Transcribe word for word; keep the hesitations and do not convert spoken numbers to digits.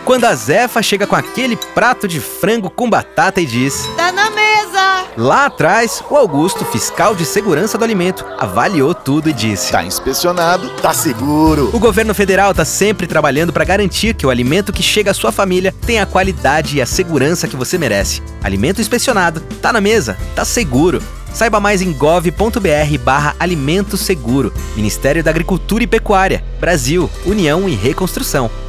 quando a Zefa chega com aquele prato de frango com batata e diz: "Tá na mesa!" Lá atrás, o Augusto, fiscal de segurança do alimento, avaliou tudo e disse: Tá inspecionado, tá seguro. O governo federal está sempre trabalhando para garantir que o alimento que chega à sua família tenha a qualidade e a segurança que você merece. Alimento inspecionado, tá na mesa, tá seguro. Saiba mais em gov.br barra Alimento Seguro. Ministério da Agricultura e Pecuária. Brasil, União e Reconstrução.